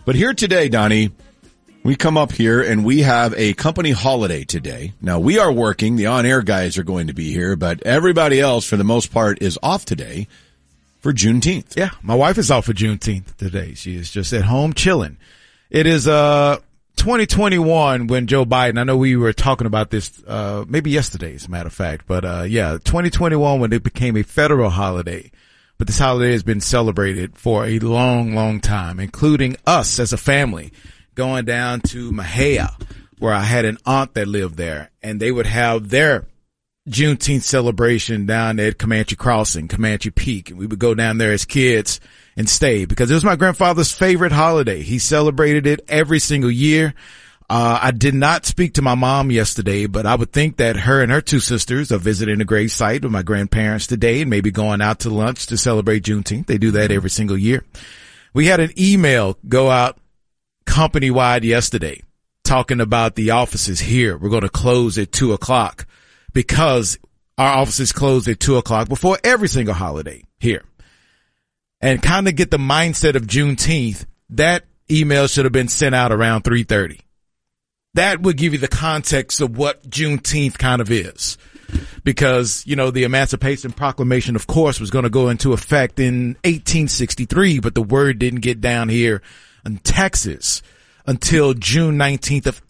But here today, Donnie, we come up here and we have a company holiday today. Now, we are working. The on-air guys are going to be here, but everybody else, for the most part, is off today for Juneteenth. Yeah, my wife is off for Juneteenth today. She is just at home chilling. It is 2021 when Joe Biden, I know we were talking about this maybe yesterday, as a matter of fact, but 2021 when it became a federal holiday. But this holiday has been celebrated for a long, long time, including us as a family going down to Mahia, where I had an aunt that lived there, and they would have their Juneteenth celebration down at Comanche Crossing, Comanche Peak. And we would go down there as kids and stay because it was my grandfather's favorite holiday. He celebrated it every single year. I did not speak to my mom yesterday, but I would think that her and her two sisters are visiting the grave site with my grandparents today and maybe going out to lunch to celebrate Juneteenth. They do that every single year. We had an email go out company-wide yesterday talking about the offices here. We're going to close at 2:00 because our offices close at 2:00 before every single holiday here. And kind of get the mindset of Juneteenth, that email should have been sent out around 3:30. That would give you the context of what Juneteenth kind of is. Because, you know, the Emancipation Proclamation, of course, was going to go into effect in 1863, but the word didn't get down here in Texas until June 19th of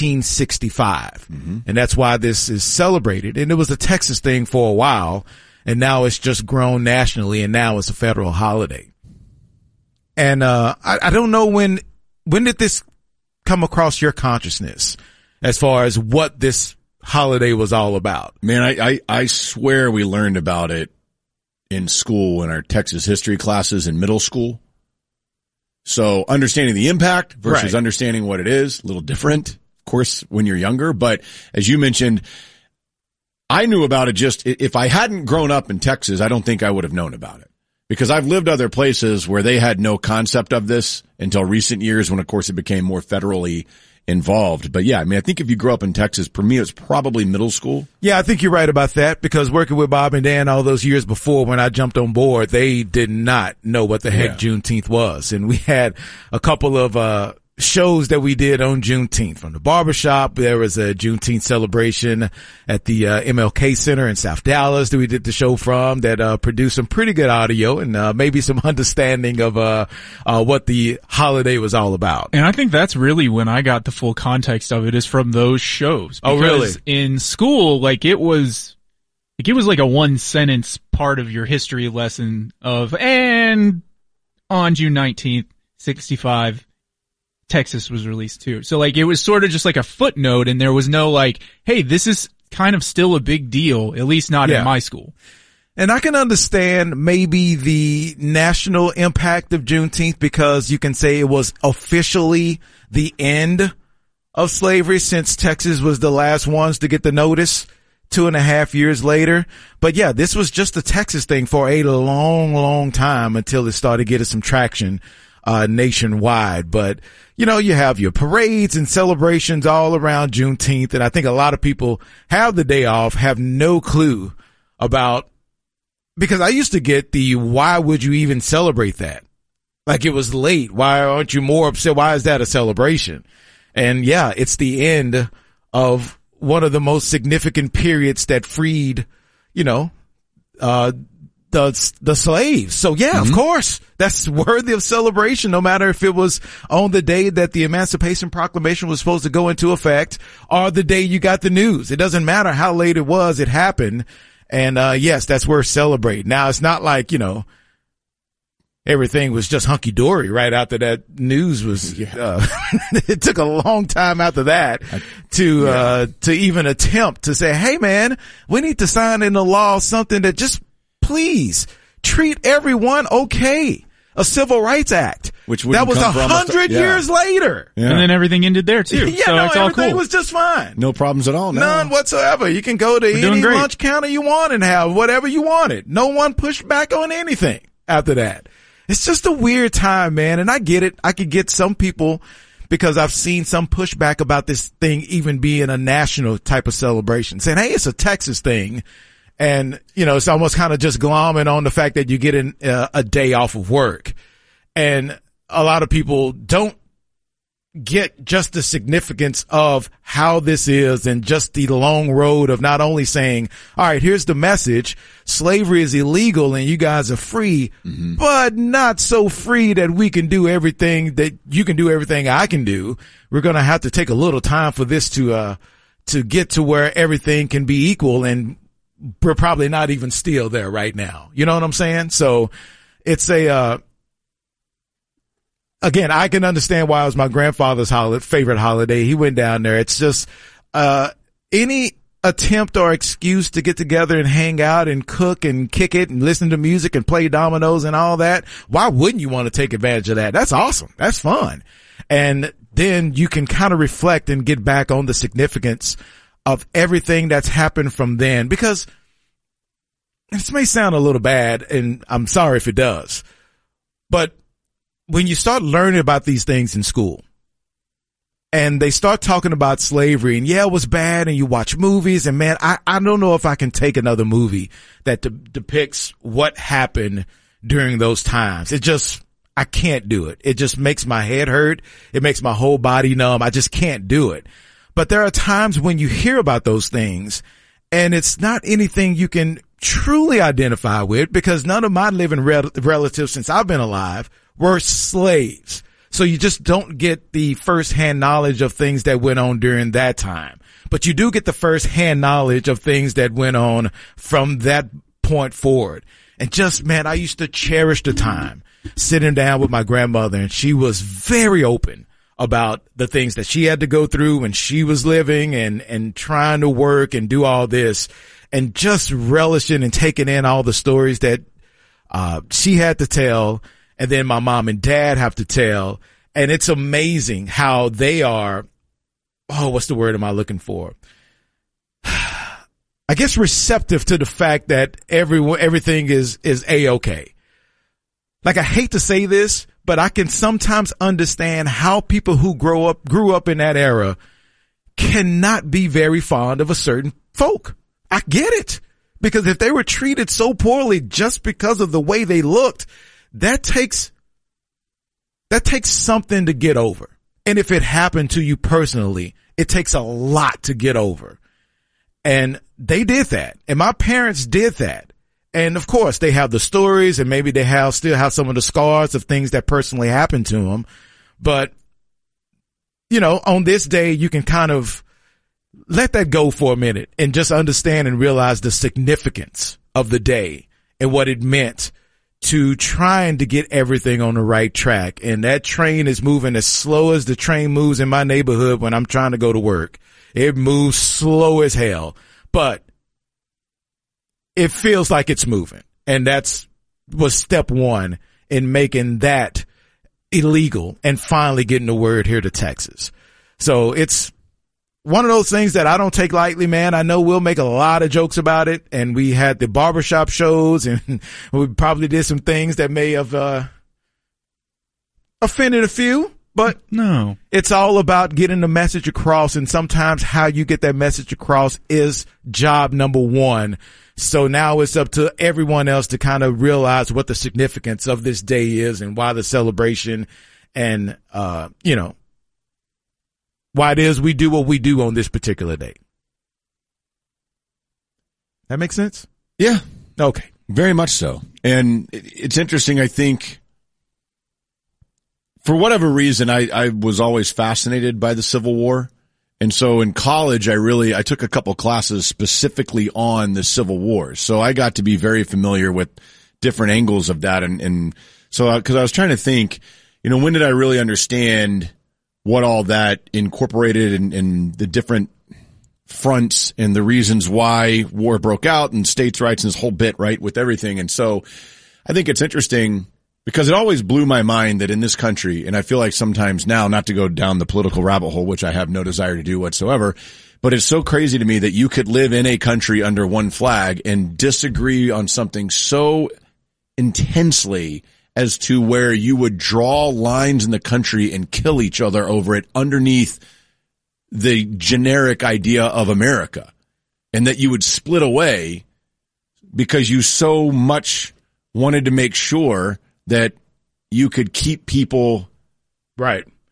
1865. Mm-hmm. And that's why this is celebrated. And it was a Texas thing for a while, and now it's just grown nationally, and now it's a federal holiday. And I don't know when did this come across your consciousness as far as what this holiday was all about? Man, I swear we learned about it in school in our Texas history classes in middle school. So understanding the impact versus understanding what it is, a little different, of course, when you're younger. But as you mentioned, I knew about it just, if I hadn't grown up in Texas, I don't think I would have known about it. Because I've lived other places where they had no concept of this until recent years when, of course, it became more federally involved. But yeah, I mean, I think if you grew up in Texas, for me, it's probably middle school. Yeah, I think you're right about that because working with Bob and Dan all those years before when I jumped on board, they did not know what the heck Juneteenth was. And we had a couple of, shows that we did on Juneteenth. From the barbershop, there was a Juneteenth celebration at the MLK Center in South Dallas that we did the show from that produced some pretty good audio and maybe some understanding of what the holiday was all about. And I think that's really when I got the full context of it is from those shows. Oh, really? In school, it was like a one sentence part of your history lesson of, and on June 19th, 65, Texas was released too. So it was sort of just like a footnote and there was no hey, this is kind of still a big deal, at least not in my school. And I can understand maybe the national impact of Juneteenth because you can say it was officially the end of slavery since Texas was the last ones to get the notice 2.5 years later. But yeah, this was just a Texas thing for a long, long time until it started getting some traction nationwide. But you know, you have your parades and celebrations all around Juneteenth. And I think a lot of people have the day off, have no clue about, because I used to get why would you even celebrate that? It was late. Why aren't you more upset? Why is that a celebration? And yeah, it's the end of one of the most significant periods that freed, the slaves. So yeah, of course, that's worthy of celebration, no matter if it was on the day that the Emancipation Proclamation was supposed to go into effect or the day you got the news. It doesn't matter how late it was, it happened. And, yes, that's worth celebrating. Now, it's not like, everything was just hunky dory right after that news was, it took a long time after that to even attempt to say, hey man, we need to sign into law something that just please treat everyone okay. A Civil Rights Act. That was 100 years later. Yeah. And then everything ended there too. Yeah, so it's all everything cool. was just fine. No problems at all. No. None whatsoever. You can go to any lunch counter you want and have whatever you wanted. No one pushed back on anything after that. It's just a weird time, man. And I get it. I could get some people because I've seen some pushback about this thing even being a national type of celebration, saying, hey, it's a Texas thing. And, it's almost kind of just glomming on the fact that you get a day off of work. And a lot of people don't get just the significance of how this is and just the long road of not only saying, all right, here's the message. Slavery is illegal and you guys are free, but not so free that we can do everything that you can do, everything I can do. We're going to have to take a little time for this to get to where everything can be equal. And we're probably not even still there right now. You know what I'm saying? So it's again, I can understand why it was my grandfather's favorite holiday. He went down there. It's just, any attempt or excuse to get together and hang out and cook and kick it and listen to music and play dominoes and all that. Why wouldn't you want to take advantage of that? That's awesome. That's fun. And then you can kind of reflect and get back on the significance of everything that's happened from then, because this may sound a little bad and I'm sorry if it does, but when you start learning about these things in school and they start talking about slavery and it was bad, and you watch movies and man, I don't know if I can take another movie that depicts what happened during those times. I can't do it. It just makes my head hurt. It makes my whole body numb. I just can't do it. But there are times when you hear about those things and it's not anything you can truly identify with, because none of my living relatives since I've been alive were slaves. So you just don't get the firsthand knowledge of things that went on during that time. But you do get the firsthand knowledge of things that went on from that point forward. And just, man, I used to cherish the time sitting down with my grandmother, and she was very open about the things that she had to go through when she was living and trying to work and do all this, and just relishing and taking in all the stories that she had to tell. And then my mom and dad have to tell. And it's amazing how they are, what's the word am I looking for? I guess receptive to the fact that everything is A-okay. Like, I hate to say this, but I can sometimes understand how people who grew up in that era cannot be very fond of a certain folk. I get it. Because if they were treated so poorly just because of the way they looked, that takes something to get over. And if it happened to you personally, it takes a lot to get over. And they did that. And my parents did that. And of course they have the stories, and maybe they still have some of the scars of things that personally happened to them. But, you know, on this day, you can kind of let that go for a minute and just understand and realize the significance of the day and what it meant to trying to get everything on the right track. And that train is moving as slow as the train moves in my neighborhood when I'm trying to go to work. It moves slow as hell, but it feels like it's moving. And was step one in making that illegal and finally getting the word here to Texas. So it's one of those things that I don't take lightly, man. I know we'll make a lot of jokes about it, and we had the barbershop shows, and we probably did some things that may have offended a few, but no, it's all about getting the message across, and sometimes how you get that message across is job number one. So now it's up to everyone else to kind of realize what the significance of this day is and why the celebration and, why it is we do what we do on this particular day. That makes sense? Yeah. Okay. Very much so. And it's interesting, I think, for whatever reason, I was always fascinated by the Civil War. And so in college, I took a couple classes specifically on the Civil War. So I got to be very familiar with different angles of that. And so, cause I was trying to think, when did I really understand what all that incorporated and the different fronts and the reasons why war broke out and states' rights and this whole bit, right, with everything. And so I think it's interesting because it always blew my mind that in this country, and I feel like sometimes now, not to go down the political rabbit hole, which I have no desire to do whatsoever, but it's so crazy to me that you could live in a country under one flag and disagree on something so intensely as to where you would draw lines in the country and kill each other over it underneath the generic idea of America, and that you would split away because you so much wanted to make sure that you could keep people right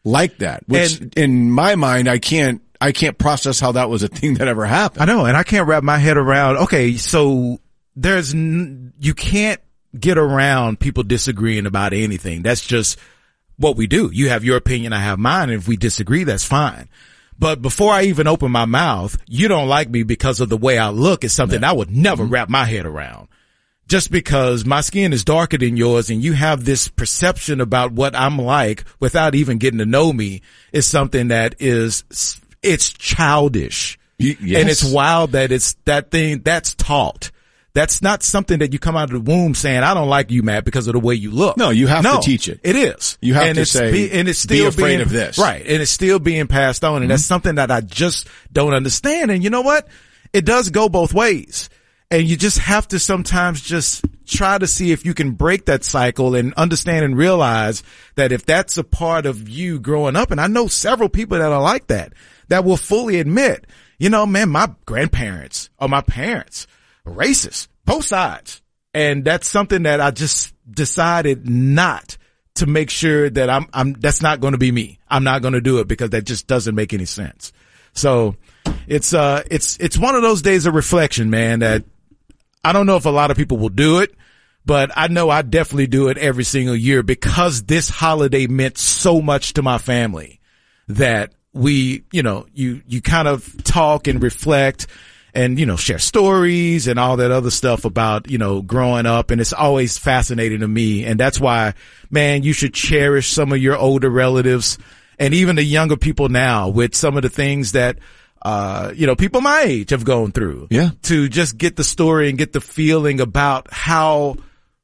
like that, which in my mind, I can't process how that was a thing that ever happened. I know. And I can't wrap my head around, okay, so you can't get around people disagreeing about anything. That's just what we do. You have your opinion, I have mine. And if we disagree, that's fine. But before I even open my mouth, you don't like me because of the way I look is something I would never wrap my head around. Just because my skin is darker than yours and you have this perception about what I'm like without even getting to know me is something that it's childish. Yes. And it's wild that it's that thing that's taught. That's not something that you come out of the womb saying, I don't like you, Matt, because of the way you look. No, you have to teach it. It is. You have to say, and it's still be afraid of this. Right. And it's still being passed on. And that's something that I just don't understand. And you know what? It does go both ways. And you just have to sometimes just try to see if you can break that cycle and understand and realize that if that's a part of you growing up, and I know several people that are like that will fully admit, you know, man, my grandparents or my parents are racist, both sides. And that's something that I just decided not to make sure that that's not going to be me. I'm not going to do it because that just doesn't make any sense. So it's one of those days of reflection, man, that I don't know if a lot of people will do it, but I know I definitely do it every single year because this holiday meant so much to my family that we, you know, you kind of talk and reflect and, you know, share stories and all that other stuff about, you know, growing up. And it's always fascinating to me. And that's why, man, you should cherish some of your older relatives and even the younger people now with some of the things that you know, people my age have gone through. Yeah. To just get the story and get the feeling about how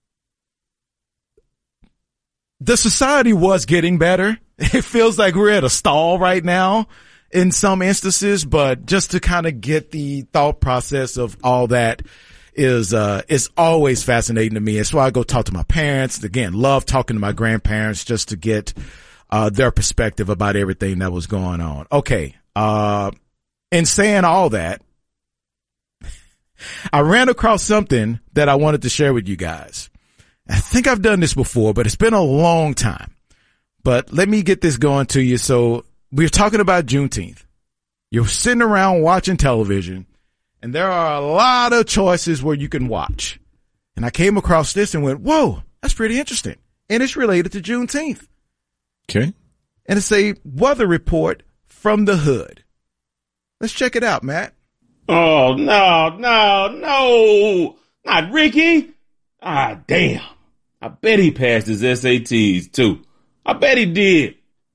the society was getting better. It feels like we're at a stall right now in some instances, but just to kind of get the thought process of all that is always fascinating to me. That's why I go talk to my parents. Again, love talking to my grandparents just to get their perspective about everything that was going on. Okay. In saying all that, I ran across something that I wanted to share with you guys. I think I've done this before, but it's been a long time. But let me get this going to you. So we're talking about Juneteenth. You're sitting around watching television, and there are a lot of choices where you can watch. And I came across this and went, whoa, that's pretty interesting. And it's related to Juneteenth. Okay. And it's a weather report from the hood. Let's check it out, Matt. Oh, no. Not Ricky. Ah, damn. I bet he passed his SATs, too. I bet he did.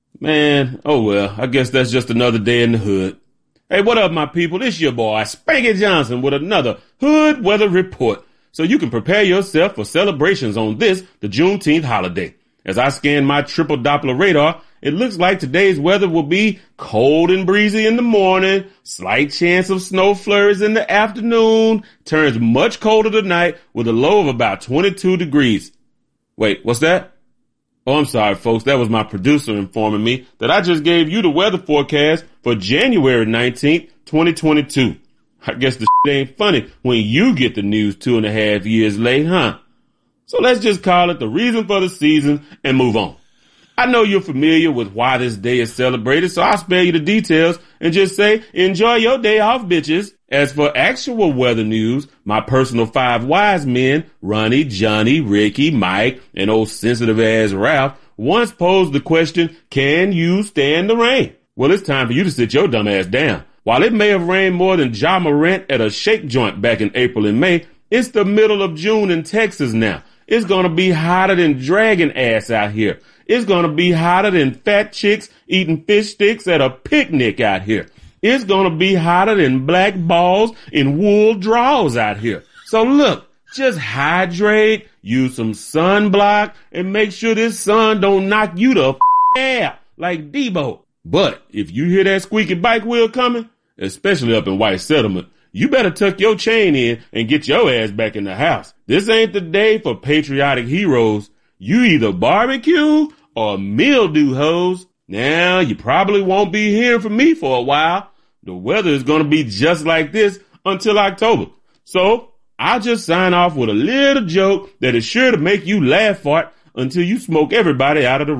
Man, oh well, I guess that's just another day in the hood. Hey, what up, my people? This your boy, Spanky Johnson, with another Hood Weather Report, so you can prepare yourself for celebrations on the Juneteenth holiday. As I scan my triple Doppler radar, it looks like today's weather will be cold and breezy in the morning, slight chance of snow flurries in the afternoon, turns much colder tonight with a low of about 22 degrees. Wait, what's that? Oh, I'm sorry, folks. That was my producer informing me that I just gave you the weather forecast for January 19th, 2022. I guess the shit ain't funny when you get the news 2.5 years late, huh? So let's just call it the reason for the season and move on. I know you're familiar with why this day is celebrated, so I'll spare you the details and just say, enjoy your day off, bitches. As for actual weather news, my personal 5 wise men, Ronnie, Johnny, Ricky, Mike, and old sensitive ass Ralph, once posed the question, can you stand the rain? Well, it's time for you to sit your dumb ass down. While it may have rained more than Ja Morant at a shake joint back in April and May, it's the middle of June in Texas now. It's gonna be hotter than dragon ass out here. It's gonna be hotter than fat chicks eating fish sticks at a picnic out here. It's gonna be hotter than black balls in wool drawers out here. So look, just hydrate, use some sunblock, and make sure this sun don't knock you the out like Debo. But if you hear that squeaky bike wheel coming, especially up in White Settlement, you better tuck your chain in and get your ass back in the house. This ain't the day for patriotic heroes. You either barbecue or mildew hoes. Now, you probably won't be hearing from me for a while. The weather is going to be just like this until October. So I'll just sign off with a little joke that is sure to make you laugh fart until you smoke everybody out of the room.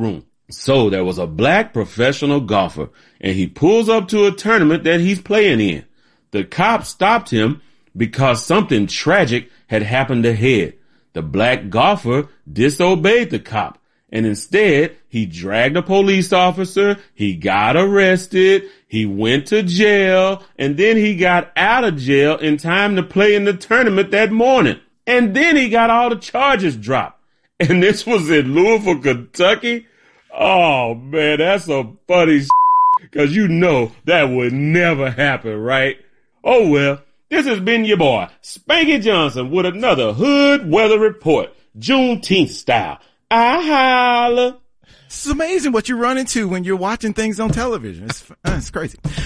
So there was a black professional golfer, and he pulls up to a tournament that he's playing in. The cop stopped him because something tragic had happened ahead. The black golfer disobeyed the cop, and instead he dragged a police officer, he got arrested, he went to jail, and then he got out of jail in time to play in the tournament that morning. And then he got all the charges dropped. And this was in Louisville, Kentucky. Oh man, that's some funny because you know that would never happen, right? Oh well, this has been your boy, Spanky Johnson, with another Hood Weather Report, Juneteenth style. I holla. It's amazing what you run into when you're watching things on television. It's crazy.